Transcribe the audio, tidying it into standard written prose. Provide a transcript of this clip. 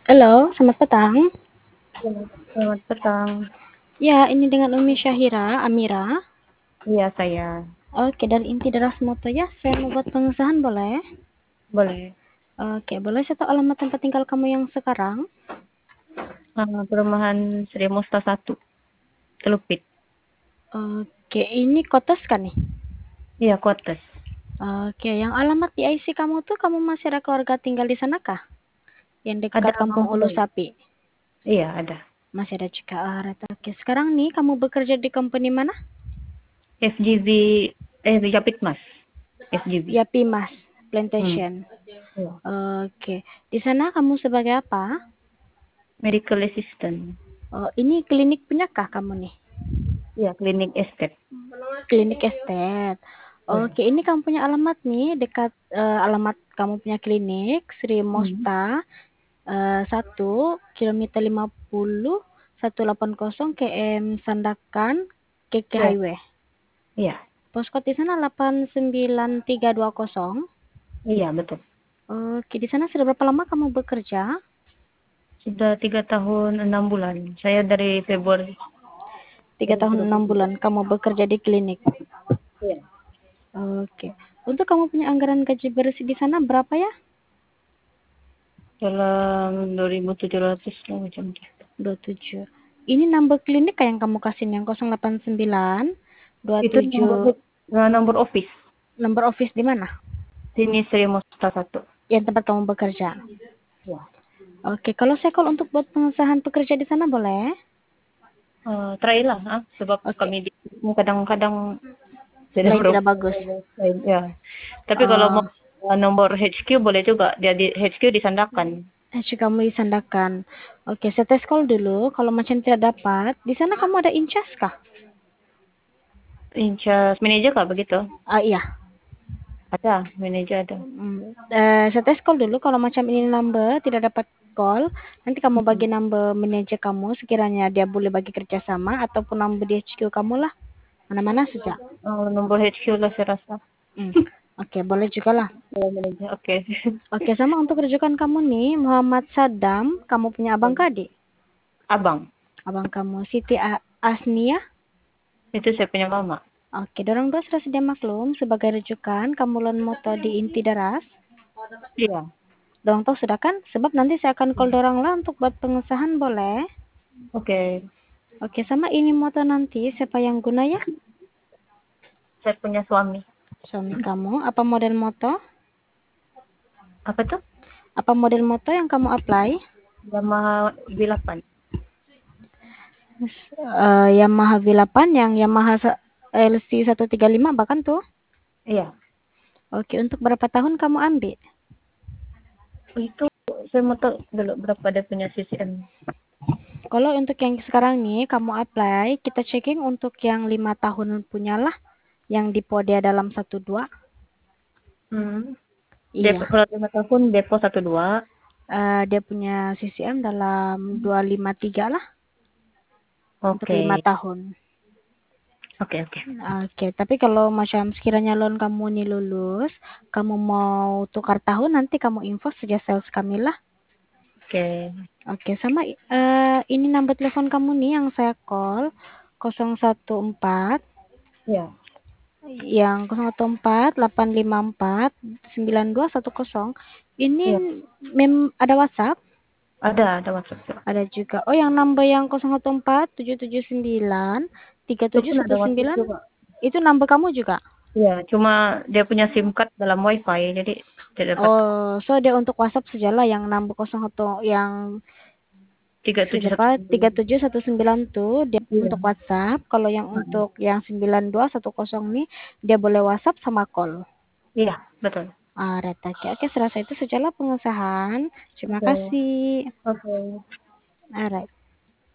Halo, selamat petang. Ya, selamat petang. Ya, ini dengan Umi Syahira, Amira. Iya, saya. Oke, dari inti deras moto ya, saya mau buat pengesahan boleh? Boleh. Oke, boleh saya tahu alamat tempat tinggal kamu yang sekarang? Perumahan Sri Musta 1, Telupit. Oke, ini kotes kan nih? Iya, Kotes. Oke, yang alamat di IC kamu tuh kamu masih ada keluarga tinggal di sana kah? Yang Ada dekat Kampung Ulu mempelai. Sapi? Iya, ada. Masih ada juga. Oke, sekarang nih kamu bekerja di company mana? FGV, Japitmas. FGV. Ya, Pimas Hmm. Plantation. Iya. Oke, di sana kamu sebagai apa? Medical assistant. Oh, ini klinik punya kah kamu nih? Iya, klinik estet. Klinik estet. Iya. Oke, ini kamu punya alamat nih dekat alamat kamu punya klinik Sri Hmm. Mosta 1 kilometer 50 180 km Sandakan KK Iya. Highway. Iya. Postcode di sana 89320. Iya, betul. Oke, di sana sudah berapa lama kamu bekerja? Sudah 3 tahun 6 bulan. Saya dari Februari 3 tahun 6 bulan 2023. kamu bekerja di klinik. Iya. Oke. Untuk kamu punya anggaran gaji bersih di sana berapa ya? Dalam 2.700 lah macam itu. 27. Ini number klinik kayak yang kamu kasih yang 089 Itu 27. nomor office. Nomor office di mana? Sini Sri Musta 1. Yang tempat kamu bekerja. Ya. Oke, kalau saya call untuk buat pengesahan pekerja di sana boleh? Try lah, sebab Oke, kami di kadang-kadang tidak lain tidak beroperasi. bagus. Ya. Tapi kalau mau Oh, nomor HQ boleh juga. Dia di HQ di Sandakan. kamu disandakan. Oke, saya tes call dulu. Kalau macam tidak dapat, di sana kamu ada incas kah? Incas manajer kah begitu? Ah, iya. Ada, manajer ada. Saya tes call dulu. Kalau macam ini number tidak dapat call, nanti kamu bagi Hmm. number manajer kamu sekiranya dia boleh bagi kerjasama ataupun number di HQ kamu lah. Mana-mana saja. Nomor HQ lah saya rasa. Hmm. Oke, boleh juga lah. Kalau manajer, oke. Oke, sama untuk rujukan kamu nih, Muhammad Saddam, kamu punya abang kah adik? Abang, Abang kamu, Siti Asnia. itu saya punya mama. Oke, dorong dua sudah sedia maklum sebagai rujukan kamu lon moto di inti daras. Iya. Dorong tahu sudah kan? Sebab nanti saya akan call dorong lah untuk buat pengesahan boleh. Oke. Oke, sama ini moto nanti siapa yang guna ya? Saya punya suami. Suami kamu. Apa model moto? Apa tuh? Apa model moto yang kamu apply? Yamaha V8. Yamaha V8 yang Yamaha LC 135 bahkan tuh. Iya. Oke, untuk berapa tahun kamu ambil? Itu saya mau tahu dulu berapa dia punya CCM. Kalau untuk yang sekarang nih kamu apply, kita checking untuk yang 5 tahun punyalah yang di Podia dalam 12. Hmm. Depo, Iya. kalau 5 tahun depo 12. Dia punya CCM dalam 253 lah untuk Oke. 5 tahun. Oke, oke. Oke, tapi kalau macam sekiranya loan kamu nih lulus, kamu mau tukar tahun nanti kamu info saja sales kami lah. Oke. Oke, sama ini nomor telepon kamu nih yang saya call 014 Ya. yang 014 854 9210. Ini Ya. ada WhatsApp? Ada WhatsApp juga. Ada juga. Oh, yang number yang 014 779 Itu pun ada WhatsApp 3719 juga. itu number kamu juga? Ya, cuma dia punya SIM card dalam WiFi, jadi tidak dapat Oh, so dia untuk WhatsApp sajalah yang number 01 yang tiga tujuh satu berapa sembilan 3719 tuh dia Iya. untuk WhatsApp. Kalau yang Heeh. untuk yang 9210 nih dia boleh WhatsApp sama call. Iya, betul. Retake. Oke, serasa itu sajalah pengesahan. Terima Oke. kasih. Oke. Alright.